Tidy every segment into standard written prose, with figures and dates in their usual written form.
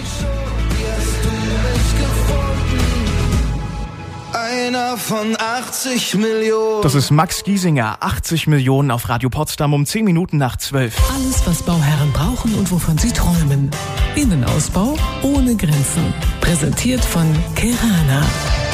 Einer von 80 Millionen. Das ist Max Giesinger, 80 Millionen auf Radio Potsdam um 10 Minuten nach 12. Alles, was Bauherren brauchen und wovon sie träumen. Innenausbau ohne Grenzen. Präsentiert von Kerana.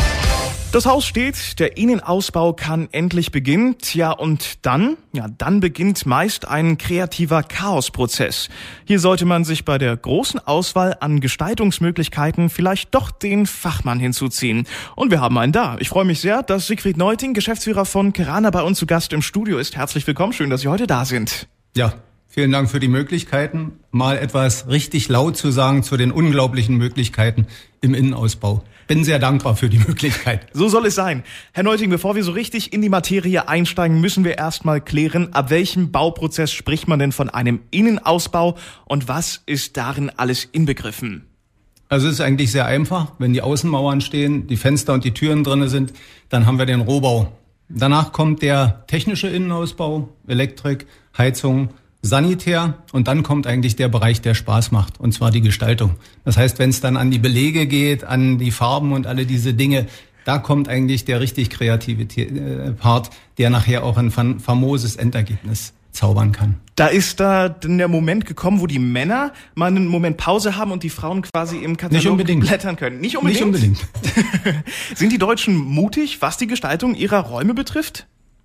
Das Haus steht, der Innenausbau kann endlich beginnen. Tja, und dann beginnt meist ein kreativer Chaosprozess. Hier sollte man sich bei der großen Auswahl an Gestaltungsmöglichkeiten vielleicht doch den Fachmann hinzuziehen. Und wir haben einen da. Ich freue mich sehr, dass Siegfried Neuting, Geschäftsführer von Kerana, bei uns zu Gast im Studio ist. Herzlich willkommen, schön, dass Sie heute da sind. Ja, vielen Dank für die Möglichkeiten, mal etwas richtig laut zu sagen zu den unglaublichen Möglichkeiten im Innenausbau. Bin sehr dankbar für die Möglichkeit. So soll es sein. Herr Neuting, bevor wir so richtig in die Materie einsteigen, müssen wir erstmal klären, ab welchem Bauprozess spricht man denn von einem Innenausbau und was ist darin alles inbegriffen? Also es ist eigentlich sehr einfach. Wenn die Außenmauern stehen, die Fenster und die Türen drin sind, dann haben wir den Rohbau. Danach kommt der technische Innenausbau, Elektrik, Heizung, Sanitär und dann kommt eigentlich der Bereich, der Spaß macht, und zwar die Gestaltung. Das heißt, wenn es dann an die Belege geht, an die Farben und alle diese Dinge, da kommt eigentlich der richtig kreative Part, der nachher auch ein famoses Endergebnis zaubern kann. Da ist da denn der Moment gekommen, wo die Männer mal einen Moment Pause haben und die Frauen quasi im Katalog blättern können. Nicht unbedingt? Nicht unbedingt. Sind die Deutschen mutig, was die Gestaltung ihrer Räume betrifft?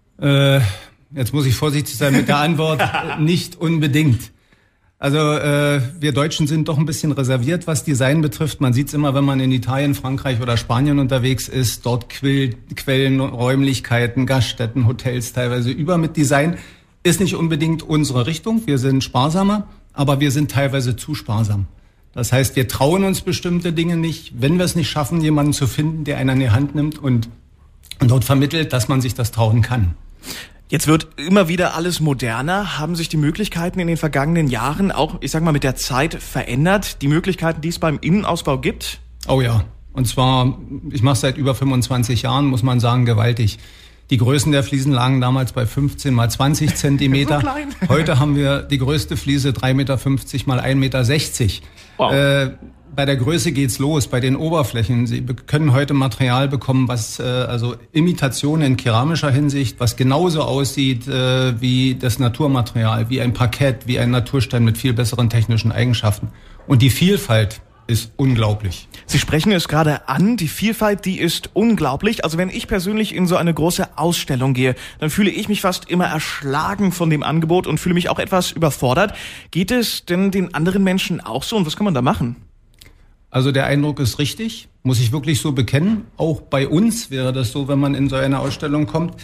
Jetzt muss ich vorsichtig sein mit der Antwort. Nicht unbedingt. Also wir Deutschen sind doch ein bisschen reserviert, was Design betrifft. Man sieht es immer, wenn man in Italien, Frankreich oder Spanien unterwegs ist. Dort quellen Räumlichkeiten, Gaststätten, Hotels teilweise über mit Design. Ist nicht unbedingt unsere Richtung. Wir sind sparsamer, aber wir sind teilweise zu sparsam. Das heißt, wir trauen uns bestimmte Dinge nicht, wenn wir es nicht schaffen, jemanden zu finden, der einen an die Hand nimmt und dort vermittelt, dass man sich das trauen kann. Jetzt wird immer wieder alles moderner. Haben sich die Möglichkeiten in den vergangenen Jahren auch, ich sag mal, mit der Zeit verändert? Die Möglichkeiten, die es beim Innenausbau gibt? Oh ja. Und zwar, ich mache seit über 25 Jahren, muss man sagen, gewaltig. Die Größen der Fliesen lagen damals bei 15 mal 20 Zentimeter. So klein. Heute haben wir die größte Fliese 3,50 Meter mal 1,60 Meter. Wow. Bei der Größe geht's los, bei den Oberflächen. Sie können heute Material bekommen, was also Imitationen in keramischer Hinsicht, was genauso aussieht wie das Naturmaterial, wie ein Parkett, wie ein Naturstein mit viel besseren technischen Eigenschaften. Und die Vielfalt ist unglaublich. Sie sprechen es gerade an, die Vielfalt, die ist unglaublich. Also wenn ich persönlich in so eine große Ausstellung gehe, dann fühle ich mich fast immer erschlagen von dem Angebot und fühle mich auch etwas überfordert. Geht es denn den anderen Menschen auch so und was kann man da machen? Also der Eindruck ist richtig, muss ich wirklich so bekennen. Auch bei uns wäre das so, wenn man in so eine Ausstellung kommt.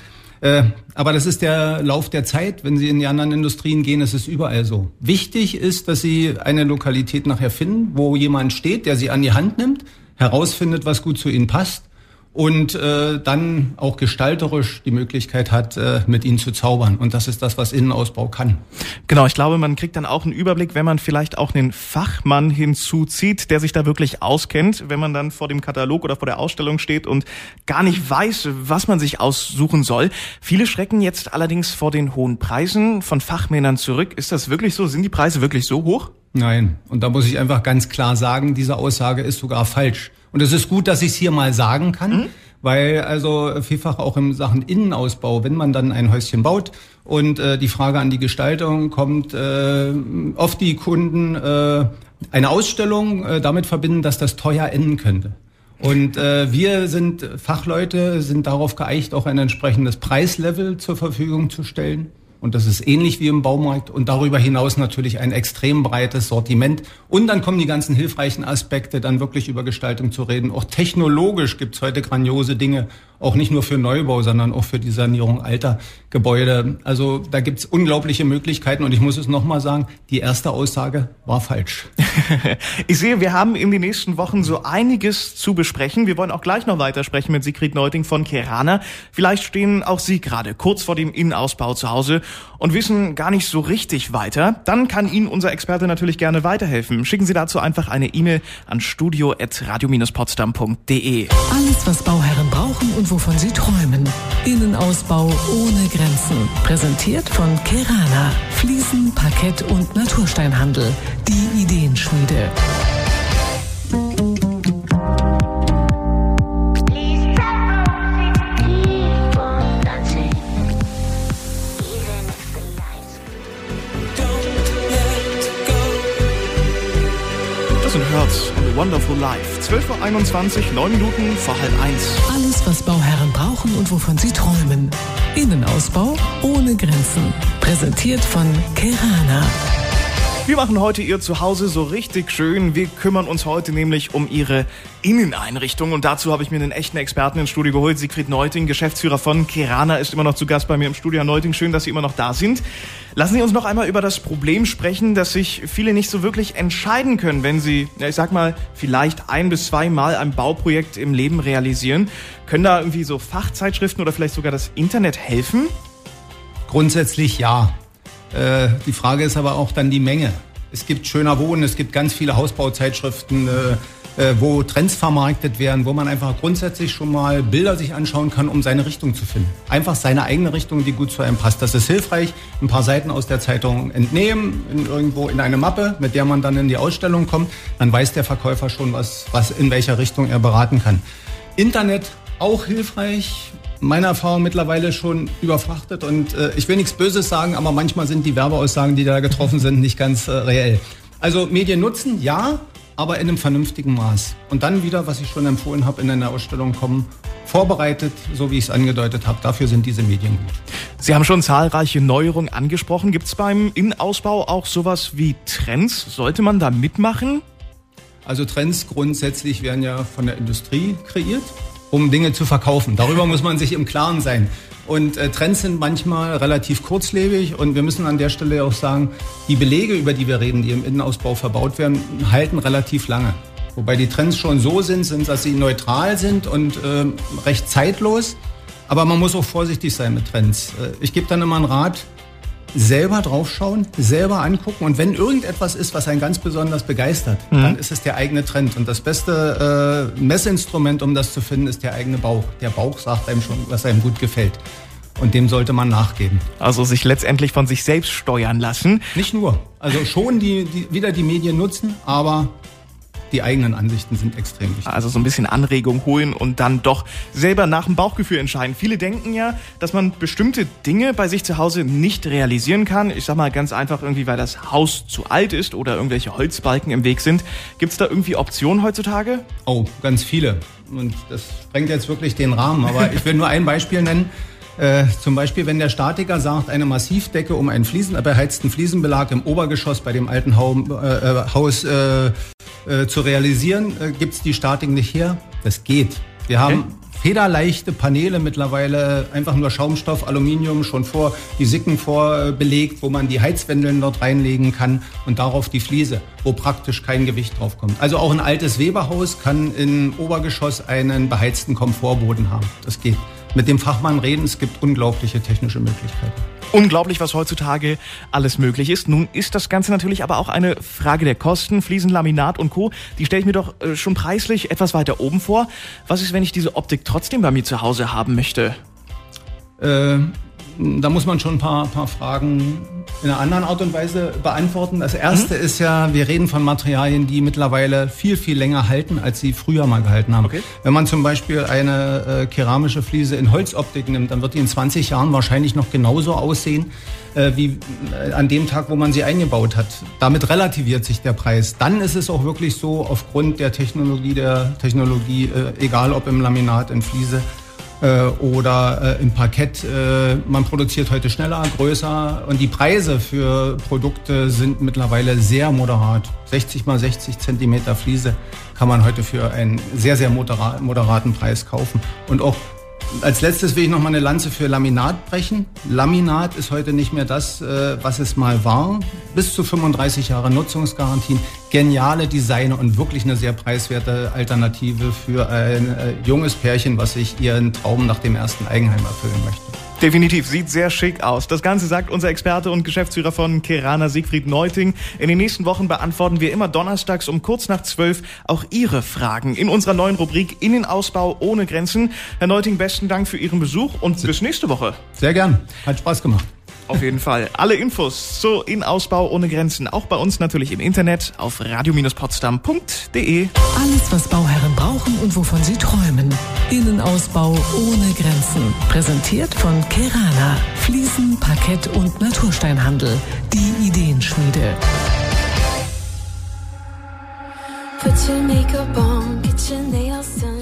Aber das ist der Lauf der Zeit. Wenn Sie in die anderen Industrien gehen, ist es überall so. Wichtig ist, dass Sie eine Lokalität nachher finden, wo jemand steht, der Sie an die Hand nimmt, herausfindet, was gut zu Ihnen passt und dann auch gestalterisch die Möglichkeit hat, mit Ihnen zu zaubern. Und das ist das, was Innenausbau kann. Genau, ich glaube, man kriegt dann auch einen Überblick, wenn man vielleicht auch einen Fachmann hinzuzieht, der sich da wirklich auskennt, wenn man dann vor dem Katalog oder vor der Ausstellung steht und gar nicht weiß, was man sich aussuchen soll. Viele schrecken jetzt allerdings vor den hohen Preisen von Fachmännern zurück. Ist das wirklich so? Sind die Preise wirklich so hoch? Nein. Und da muss ich einfach ganz klar sagen, diese Aussage ist sogar falsch. Und es ist gut, dass ich es hier mal sagen kann, weil also vielfach auch in Sachen Innenausbau, wenn man dann ein Häuschen baut und die Frage an die Gestaltung kommt, oft die Kunden eine Ausstellung damit verbinden, dass das teuer enden könnte. Und wir sind Fachleute, sind darauf geeicht, auch ein entsprechendes Preislevel zur Verfügung zu stellen. Und das ist ähnlich wie im Baumarkt und darüber hinaus natürlich ein extrem breites Sortiment. Und dann kommen die ganzen hilfreichen Aspekte, dann wirklich über Gestaltung zu reden. Auch technologisch gibt's heute grandiose Dinge, auch nicht nur für Neubau, sondern auch für die Sanierung alter Gebäude. Also da gibt's unglaubliche Möglichkeiten und ich muss es nochmal sagen, die erste Aussage war falsch. Ich sehe, wir haben in den nächsten Wochen so einiges zu besprechen. Wir wollen auch gleich noch weitersprechen mit Siegfried Neuting von Kerana. Vielleicht stehen auch Sie gerade kurz vor dem Innenausbau zu Hause und wissen gar nicht so richtig weiter. Dann kann Ihnen unser Experte natürlich gerne weiterhelfen. Schicken Sie dazu einfach eine E-Mail an studio@radio-potsdam.de. Alles, was Bauherren brauchen und wovon sie träumen. Innenausbau ohne Grenzen. Präsentiert von Kerana. Fliesen, Parkett und Natursteinhandel. Die Ideenschmiede. Das sind Hertz und Wonderful Life. 12:21 Uhr, 9 Minuten vor 12:30. Alles, was Bauherren brauchen und wovon sie träumen. Innenausbau ohne Grenzen. Präsentiert von Kerana. Wir machen heute Ihr Zuhause so richtig schön. Wir kümmern uns heute nämlich um Ihre Inneneinrichtung. Und dazu habe ich mir einen echten Experten ins Studio geholt. Siegfried Neuting, Geschäftsführer von Kerana, ist immer noch zu Gast bei mir im Studio. Herr Neuting, schön, dass Sie immer noch da sind. Lassen Sie uns noch einmal über das Problem sprechen, dass sich viele nicht so wirklich entscheiden können, wenn sie, ich sag mal, vielleicht 1 bis 2 Mal ein Bauprojekt im Leben realisieren. Können da irgendwie so Fachzeitschriften oder vielleicht sogar das Internet helfen? Grundsätzlich ja. Die Frage ist aber auch dann die Menge. Es gibt Schöner Wohnen, es gibt ganz viele Hausbauzeitschriften, wo Trends vermarktet werden, wo man einfach grundsätzlich schon mal Bilder sich anschauen kann, um seine Richtung zu finden. Einfach seine eigene Richtung, die gut zu einem passt. Das ist hilfreich. Ein paar Seiten aus der Zeitung entnehmen, irgendwo in eine Mappe, mit der man dann in die Ausstellung kommt. Dann weiß der Verkäufer schon, was in welcher Richtung er beraten kann. Internet auch hilfreich. Meine Erfahrung mittlerweile schon überfrachtet und ich will nichts Böses sagen, aber manchmal sind die Werbeaussagen, die da getroffen sind, nicht ganz reell. Also Medien nutzen, ja, aber in einem vernünftigen Maß. Und dann wieder, was ich schon empfohlen habe, in eine Ausstellung kommen, vorbereitet, so wie ich es angedeutet habe. Dafür sind diese Medien gut. Sie haben schon zahlreiche Neuerungen angesprochen. Gibt es beim Innenausbau auch sowas wie Trends? Sollte man da mitmachen? Also Trends grundsätzlich werden ja von der Industrie kreiert, um Dinge zu verkaufen. Darüber muss man sich im Klaren sein. Und Trends sind manchmal relativ kurzlebig und wir müssen an der Stelle auch sagen, die Belege, über die wir reden, die im Innenausbau verbaut werden, halten relativ lange. Wobei die Trends schon so sind, dass sie neutral sind und recht zeitlos. Aber man muss auch vorsichtig sein mit Trends. Ich gebe dann immer einen Rat, selber draufschauen, selber angucken und wenn irgendetwas ist, was einen ganz besonders begeistert, dann ist es der eigene Trend. Und das beste Messinstrument, um das zu finden, ist der eigene Bauch. Der Bauch sagt einem schon, was einem gut gefällt. Und dem sollte man nachgeben. Also sich letztendlich von sich selbst steuern lassen. Nicht nur. Also schon wieder die Medien nutzen, aber die eigenen Ansichten sind extrem wichtig. Also so ein bisschen Anregung holen und dann doch selber nach dem Bauchgefühl entscheiden. Viele denken ja, dass man bestimmte Dinge bei sich zu Hause nicht realisieren kann. Ich sag mal ganz einfach irgendwie, weil das Haus zu alt ist oder irgendwelche Holzbalken im Weg sind. Gibt es da irgendwie Optionen heutzutage? Oh, ganz viele. Und das sprengt jetzt wirklich den Rahmen. Aber ich will nur ein Beispiel nennen. Zum Beispiel, wenn der Statiker sagt, eine Massivdecke um einen beheizten Fliesenbelag im Obergeschoss bei dem alten Haus zu realisieren, gibt's die Statik nicht her. Das geht. Wir haben federleichte Paneele mittlerweile, einfach nur Schaumstoff, Aluminium, schon die Sicken vorbelegt, wo man die Heizwendeln dort reinlegen kann und darauf die Fliese, wo praktisch kein Gewicht drauf kommt. Also auch ein altes Weberhaus kann im Obergeschoss einen beheizten Komfortboden haben. Das geht. Mit dem Fachmann reden, es gibt unglaubliche technische Möglichkeiten. Unglaublich, was heutzutage alles möglich ist. Nun ist das Ganze natürlich aber auch eine Frage der Kosten. Fliesen, Laminat und Co., die stelle ich mir doch schon preislich etwas weiter oben vor. Was ist, wenn ich diese Optik trotzdem bei mir zu Hause haben möchte? Da muss man schon ein paar Fragen in einer anderen Art und Weise beantworten. Das erste ist ja, wir reden von Materialien, die mittlerweile viel, viel länger halten, als sie früher mal gehalten haben. Okay. Wenn man zum Beispiel eine keramische Fliese in Holzoptik nimmt, dann wird die in 20 Jahren wahrscheinlich noch genauso aussehen, wie an dem Tag, wo man sie eingebaut hat. Damit relativiert sich der Preis. Dann ist es auch wirklich so, aufgrund der Technologie, egal ob im Laminat, in Fliese, oder im Parkett. Man produziert heute schneller, größer und die Preise für Produkte sind mittlerweile sehr moderat. 60 mal 60 Zentimeter Fliese kann man heute für einen sehr, sehr moderaten Preis kaufen. Und auch als letztes will ich noch mal eine Lanze für Laminat brechen. Laminat ist heute nicht mehr das, was es mal war. Bis zu 35 Jahre Nutzungsgarantien, geniale Designer und wirklich eine sehr preiswerte Alternative für ein junges Pärchen, was sich ihren Traum nach dem ersten Eigenheim erfüllen möchte. Definitiv, sieht sehr schick aus. Das Ganze sagt unser Experte und Geschäftsführer von Kerana, Siegfried Neuting. In den nächsten Wochen beantworten wir immer donnerstags um kurz nach 12 auch Ihre Fragen in unserer neuen Rubrik Innenausbau ohne Grenzen. Herr Neuting, besten Dank für Ihren Besuch und bis nächste Woche. Sehr gern, hat Spaß gemacht. Auf jeden Fall. Alle Infos zu Innenausbau ohne Grenzen auch bei uns natürlich im Internet auf radio-potsdam.de. Alles, was Bauherren brauchen und wovon sie träumen. Innenausbau ohne Grenzen. Präsentiert von Kerana. Fliesen, Parkett und Natursteinhandel. Die Ideenschmiede. your makeup on, get your nails done.